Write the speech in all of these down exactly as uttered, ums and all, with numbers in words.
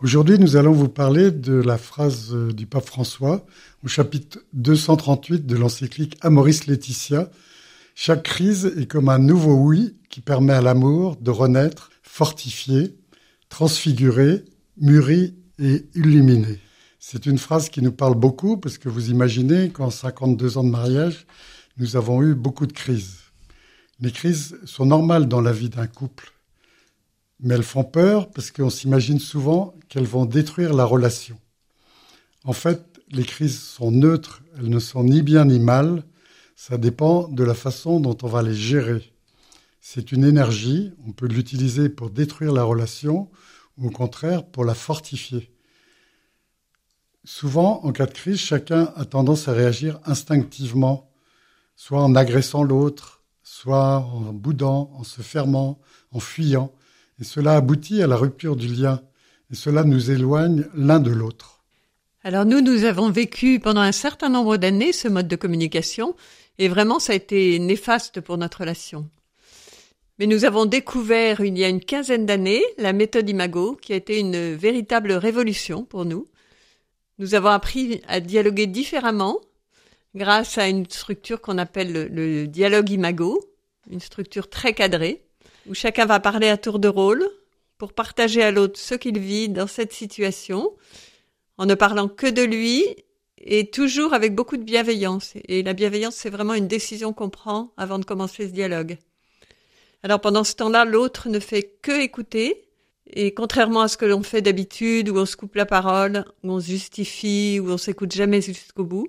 Aujourd'hui, nous allons vous parler de la phrase du pape François au chapitre deux cent trente-huit de l'encyclique Amoris Laetitia. Chaque crise est comme un nouveau oui qui permet à l'amour de renaître, fortifié, transfiguré, mûri et illuminé. C'est une phrase qui nous parle beaucoup parce que vous imaginez qu'en cinquante-deux ans de mariage, nous avons eu beaucoup de crises. Les crises sont normales dans la vie d'un couple, mais elles font peur parce qu'on s'imagine souvent qu'elles vont détruire la relation. En fait, les crises sont neutres, elles ne sont ni bien ni mal, ça dépend de la façon dont on va les gérer. C'est une énergie, on peut l'utiliser pour détruire la relation ou au contraire pour la fortifier. Souvent, en cas de crise, chacun a tendance à réagir instinctivement, soit en agressant l'autre, soit en boudant, en se fermant, en fuyant. Et cela aboutit à la rupture du lien. Et cela nous éloigne l'un de l'autre. Alors nous, nous avons vécu pendant un certain nombre d'années ce mode de communication. Et vraiment, ça a été néfaste pour notre relation. Mais nous avons découvert, il y a une quinzaine d'années, la méthode Imago, qui a été une véritable révolution pour nous. Nous avons appris à dialoguer différemment grâce à une structure qu'on appelle le, le dialogue Imago, une structure très cadrée, où chacun va parler à tour de rôle pour partager à l'autre ce qu'il vit dans cette situation, en ne parlant que de lui et toujours avec beaucoup de bienveillance. Et la bienveillance, c'est vraiment une décision qu'on prend avant de commencer ce dialogue. Alors pendant ce temps-là, l'autre ne fait que écouter. Et contrairement à ce que l'on fait d'habitude, où on se coupe la parole, où on se justifie, où on s'écoute jamais jusqu'au bout,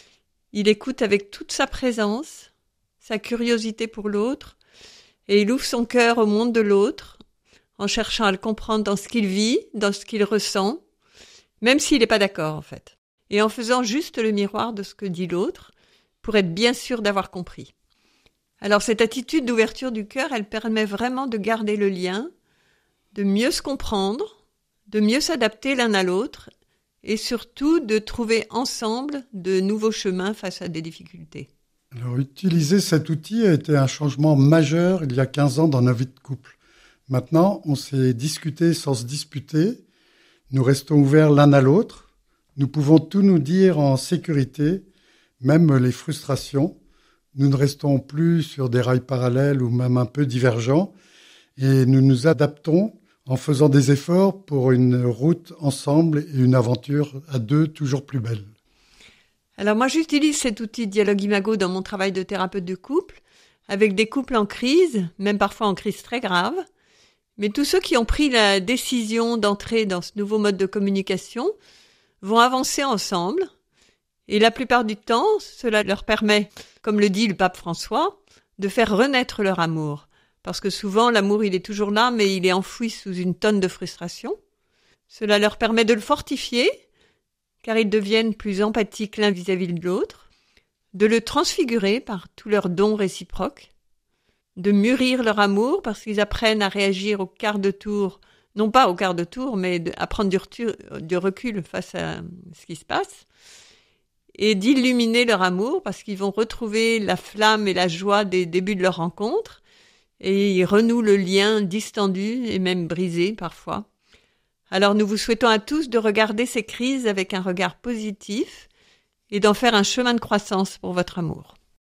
il écoute avec toute sa présence, sa curiosité pour l'autre, et il ouvre son cœur au monde de l'autre, en cherchant à le comprendre dans ce qu'il vit, dans ce qu'il ressent, même s'il n'est pas d'accord en fait, et en faisant juste le miroir de ce que dit l'autre, pour être bien sûr d'avoir compris. Alors cette attitude d'ouverture du cœur, elle permet vraiment de garder le lien, de mieux se comprendre, de mieux s'adapter l'un à l'autre et surtout de trouver ensemble de nouveaux chemins face à des difficultés. Alors, utiliser cet outil a été un changement majeur il y a quinze ans dans nos vies de couple. Maintenant, on sait discuter sans se disputer, nous restons ouverts l'un à l'autre, nous pouvons tout nous dire en sécurité, même les frustrations. Nous ne restons plus sur des rails parallèles ou même un peu divergents, et nous nous adaptons en faisant des efforts pour une route ensemble et une aventure à deux toujours plus belle. Alors moi, j'utilise cet outil Dialogue Imago dans mon travail de thérapeute de couple, avec des couples en crise, même parfois en crise très grave. Mais tous ceux qui ont pris la décision d'entrer dans ce nouveau mode de communication vont avancer ensemble. Et la plupart du temps, cela leur permet, comme le dit le pape François, de faire renaître leur amour. Parce que souvent, l'amour, il est toujours là, mais il est enfoui sous une tonne de frustration. Cela leur permet de le fortifier, car ils deviennent plus empathiques l'un vis-à-vis de l'autre, de le transfigurer par tous leurs dons réciproques, de mûrir leur amour parce qu'ils apprennent à réagir au quart de tour, non pas au quart de tour, mais à prendre du, retu- du recul face à ce qui se passe, et d'illuminer leur amour parce qu'ils vont retrouver la flamme et la joie des débuts de leur rencontre, et ils renouent le lien distendu et même brisé parfois. Alors nous vous souhaitons à tous de regarder ces crises avec un regard positif et d'en faire un chemin de croissance pour votre amour.